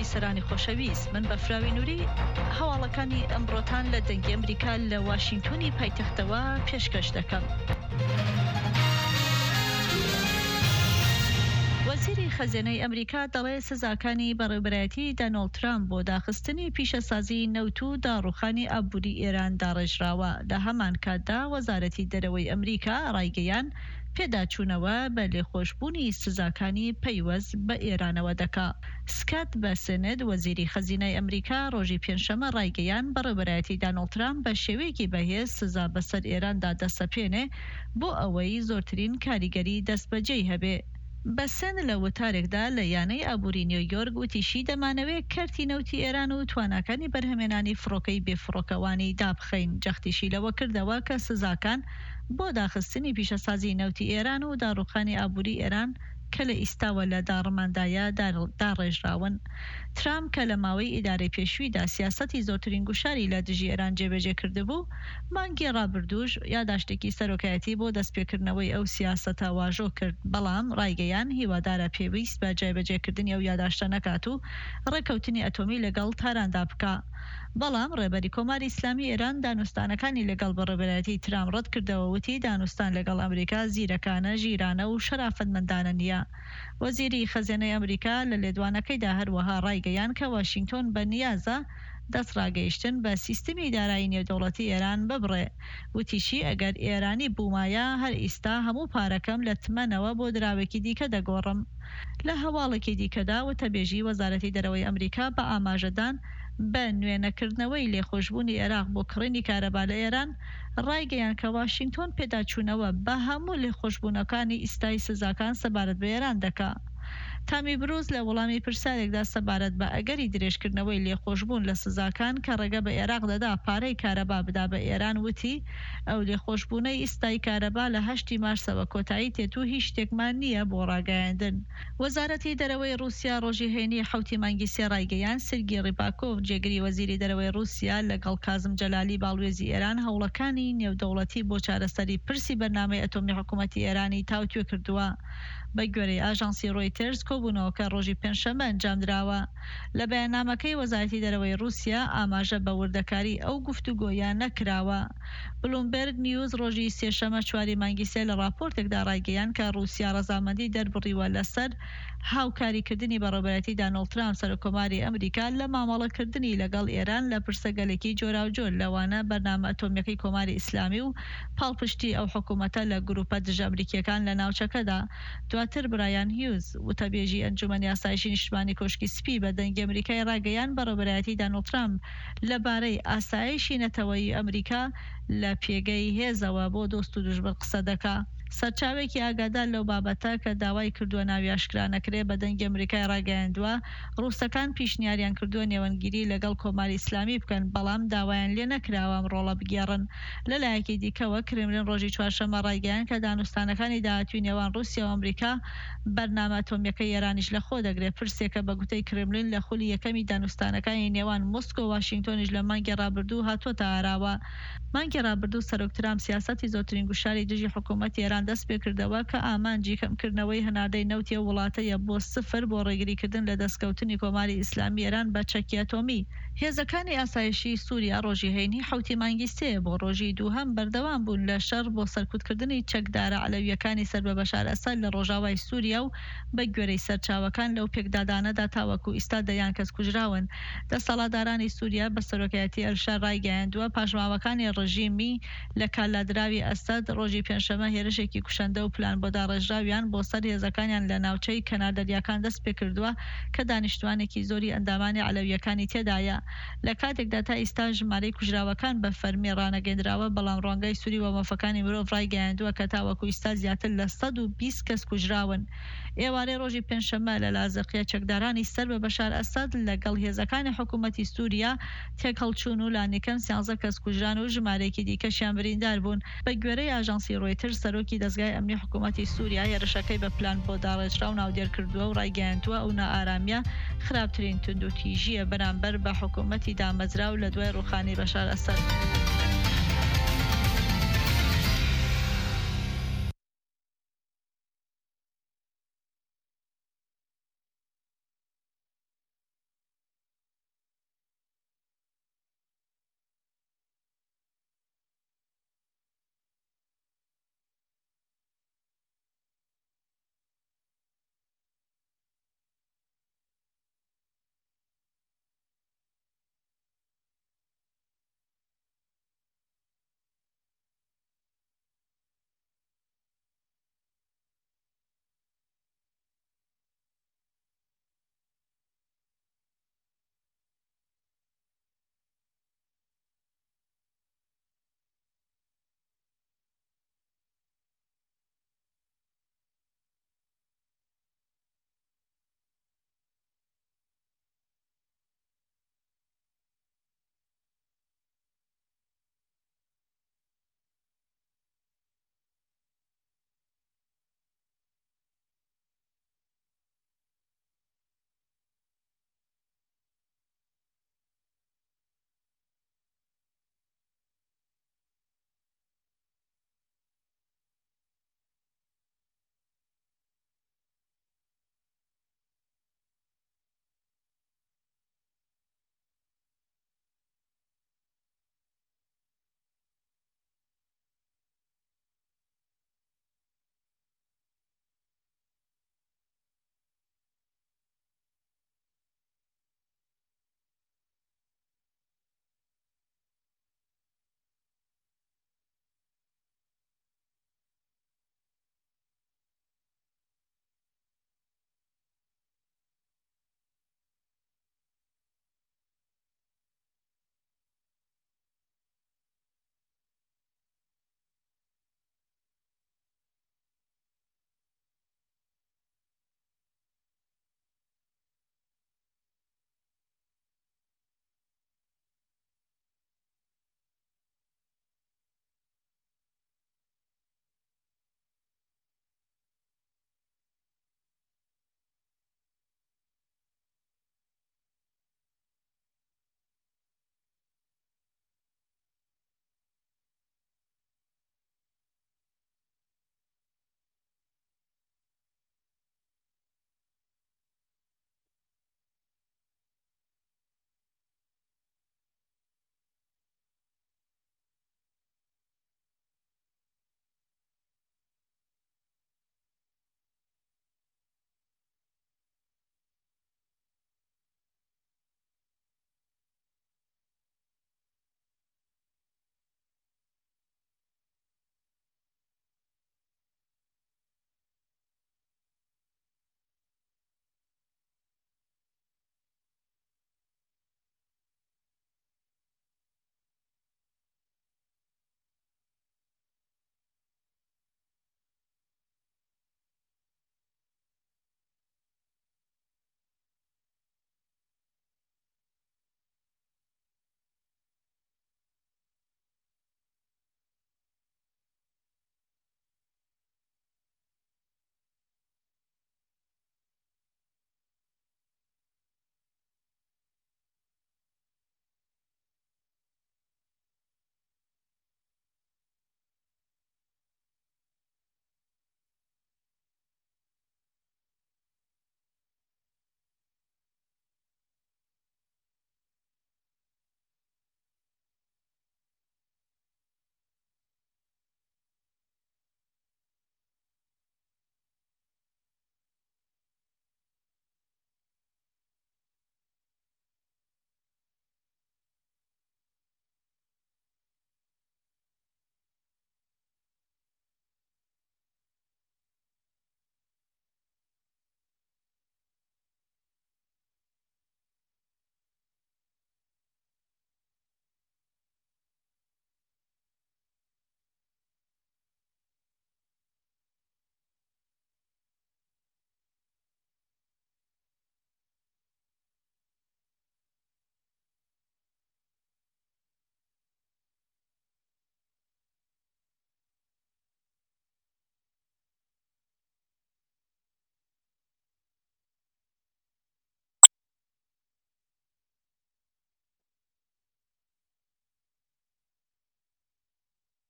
سەرانی خۆشەویست، من بەفراوی نووری هەواڵەکانی ئەمڕۆتان لە دەنگی ئەمریکا لە واشنگتۆنی پایتەختەوە پێشکەش دەکەم. وەزیری خەزینەی ئەمریکا دەڵێ سزاکانی بەڕێوەبەرایەتی دۆناڵد ترامپ بۆ داخستنی پیشەسازی نەوت و داڕوخانی ئابووری ئێران داڕێژراوە. لە هەمان کاتدا وەزارەتی دەرەوەی ئەمریکا ڕایگەیان پێداچوونەوە بە لێخۆشبوونی سزاکانی پەیوەست بە ئێرانەوە دەکا. سکات بەسێنێت وەزیری خەزینەی ئەمریکا ڕۆژی پێنجشەمە ڕایگەیان بەڕێوەبەرایەتی دۆناڵد ترامپ بە شێوەیەکی بەهێز سزا بەسەر ئێراندا دەسەپێنێ بۆ ئەوەی زۆرترین کاریگەری دەستبەجێی هەبێ. بەسێن لە وتارێکدا لە یانەی ئابووری نیویۆرک وتیشی دەمانەوێت کەرتی نەوتی ئێران و تواناکانی بەرهەمێنانی فڕۆکەی بێفڕۆکەوانی دابخەین. جەختیشی لەوە کردەوە کە سزاکان بۆ داخستنی پیشەسازی نەوتی ئێران و داڕوخانی ئابووری ئێران کە لە ئیستاوە لە داڕماندایە داڕێژراون. ترامپ کە لە ماوەی ئیدارەی پێشوویدا سیاسەتی زۆرترین گوشاری لە دژی ئێران جێبەجێ کردبوو، مانگی ڕابردووش یاداشتێکی سەرۆکایەتی بۆ دەستپێکردنەوەی ئەو سیاسەتە واژۆ کرد، بەڵام ڕایگەیان هیوادارە پێویست بە جێبەجێکردنی ئەو یاداشتە نەکات و ڕێکەوتنی ئەتۆمی لەگەڵ تاراندا بکە. بەڵام ڕێبەری کۆماری ئیسلامی ئێران دانوستانەکانی لەگەڵ بەڕێوەبەرایەتی ترامپ ڕەت کردەوە، وتی دانوستان لەگەڵ ئەمریکا زیرەکانە، ژیرانە و شەرافەتمەندانە نییە. وەزیری خەزینەی ئەمریکا لە لێدوانەکەیدا هەروەها ڕایگەیان کە واشنگتۆن بە نیازە دەستڕاگەیشتن بە سیستمی دارایی نێودەوڵەتی ئێران ببڕێ. وتیشی ئەگەر ئێرانی بوومایە هەر ئیستا هەموو پارەکەم لە تمەنەوە بۆ دراوێکی دیکە دەگۆڕم. لە هەواڵێکی دیکەدا وتەبێژی وەزارەتی دەرەوەی ئەمریکا بە ئاماژەدان بە نوێنەکردنەوەی لێخۆشبوونی عێراق بۆ کڕینی کارەبا لە ئێران ڕایگەیان کە واشنگتۆن پێداچوونەوە بە هەموو لێخۆشبوونەکانی ئیستای سزاکان سەبارەت بە ئێران دەکا. تامی بروز لە وەڵامی پرسیارێکدا سەبارەت بە ئەگەری درێژکردنەوەی لێخۆشبوون لە سزاکان کە ڕێگە بە عێراق دەدا پارەی کارەبا بدا بە ئێران، وتی ئەو لێخۆشبوونەی ئیستای کارەبا لە 8 مارسەوە کۆتایی تێت و هیچ شتێکمان نییە بۆ ڕاگەیاندن. وەزارەتی دەرەوەی رووسیا ڕۆژی هەینی 7 مانگی سێ ڕایگەیان سێرگی ڕیپاکۆڤ جێگری وەزیری دەرەوەی رووسیا لەگەڵ کازم جەلالی باڵوێزی ئێران هەوڵەکانی نێودەوڵەتی بۆ چارەسەری پرسی بەرنامەی ئەتۆمی حکوومەتی ئێرانی تاوتوێ کردووە. بە گوێرەی ئاژانسی ڕۆیترز کۆبوونەوەکە ڕۆژی پێنجشەممە ئەنجامدراوە. لە بەیاننامەکەی وەزارەتی دەرەوەی رووسیا ئاماژە بە وردەکاری ئەو گفتوگۆیان نەکراوە. بلومبەرگ نیوز ڕۆژی سێشەمە 4 مانگی سێ لە راپۆرتێکدا ڕایگەیان کە رووسیا ڕەزامەندی دەربڕیوە لەسەر هاوکاریکردنی بەڕێوەبەرایەتی دۆناڵد ترامپ سەرۆکۆماری ئەمریکا لە مامەڵەکردنی لەگەڵ ئێران لە پرسەگەلێکی جۆراوجۆر، لەوانە بەرنامە ئەتۆمیەکەی کۆماری ئیسلامی و پاڵپشتی ئەو حکوومەتە لە گروپە دژە ئەمریکیەکان لە ناوچەکەدا. دواتر برایان هیوز وتەبێژی ئەنجومەنی ئاسایشی نیشتمانی کۆشکی سپی بە دەنگی ئەمریکای ڕاگەیان بەڕێوەبەرایەتی دۆناڵد ترامپ لەبارەی ئاسایشی نەتەوەیی ئەمریکا لە پێگەی هێزەوە بۆ دۆست و دوژمن قسە دەکا. سەرچاوێکی ئاگادار لەو بابەتە کە داوای کردووە ناوی ئاشکرا نەکرێ بە دەنگی ئەمریکای ڕاگەیاندووە ڕووسەکان پیشنیاریان کردووە نێوەنگیری لەگەڵ کۆماری ئیسلامی بکەن، بەڵام داوایان لێ نەکراوە ئەم ڕۆڵە بگێڕن. لەلایەکی دیکەوە کرێملین ڕۆژی چوارشەممە ڕایگەیان کە دانوستانەکانی داهاتووی نێوان رووسیا و ئەمریکا بەرنامە ئەتۆمیەکەی ئێرانیش لە خۆ دەگرێت. پرسێکە بە گوتەی کرێملین لە خولی یەکەمی دانوستانەکانی نێوان مۆسکۆ و واشنگتۆنیش لە مانگی ڕابردوو هاتووەتە ئاراوە. مانگی ڕابردوو سەرۆک ترامپ سیاسەتی زۆرترین گوشاری دژی حکوومەتی ئێران دەست پێ کردەوە کە ئامانجی کەمکردنەوەی هەناردەی نەوتی وڵاتەیە بۆ 0 بۆ ڕێگریکردن لە دەستکەوتنی کۆماری ئیسلامی ئێران بە چەکی ئەتۆمی. هێزەکانی ئاسایشی سووریا ڕۆژی هەینی 7 مانگی سێ بۆ ڕۆژی دووهەم بەردەوام بوون لە شەڕ بۆ سەرکوتکردنی چەکدارە عەلەویەکانی سەر بە بەشار ئەسەد لە ڕۆژاوای سووریا و بە گوێرەی سەرچاوەکان لەو پێکدادانەدا تاوەکو ئیستا دەیان کەس کوژراون. دەسەڵاتدارانی سووریا بە سەرۆکایەتی ئەلشار ڕایگەیاندووە پاشماوەکانی ڕژیمی لە کالادراوی ئەسەد ڕۆژی پێنجشەممە هێرشێکی کوشەندە و پلان بۆ داڕێژراویان بۆ سەر هێزەکانیان لە ناوچەی کەناردەریاکان دەست پێ کردووە کە دانیشتوانێکی زۆری ئەندامانی عەلەویەکانی تێدایە. لە کاتێکدا تا ئیستا ژمارەی کوژراوەکان بە فەرمی ڕانەگەیەندراوە، بەڵام ڕۆنگەی سووری و مەفەکانی مرۆڤ ڕایگەیاندووە کە تاوەکو ئیستا زیاتر لە 120 کەس کوژراون. ئێوارەی ڕۆژی پێنجشەممە لە لازەقیە چەکدارانی سەر بە بەشار ئەسەد لەگەڵ هێزەکانی حکوومەتی سووریا تێکەڵچوون و لانیکەم 13 کەس کوژران و ژمارەیەکی دیکەشیان بریندار بوون. بە گوێرەی ئاژانسی ڕۆیترز سەرۆکی دەزگای ئەمنی حکوومەتی سووریا هێرشەکەی بە پلان بۆ داڕێژرا و ناودێر کردووە و ڕایگەیاندووە ئەو نائارامیە خراپترین توندوتیژیە بەرامبەر بە حکوومەتی دامەزرا و لە دوای ڕوخانی بەشار ئەسەد.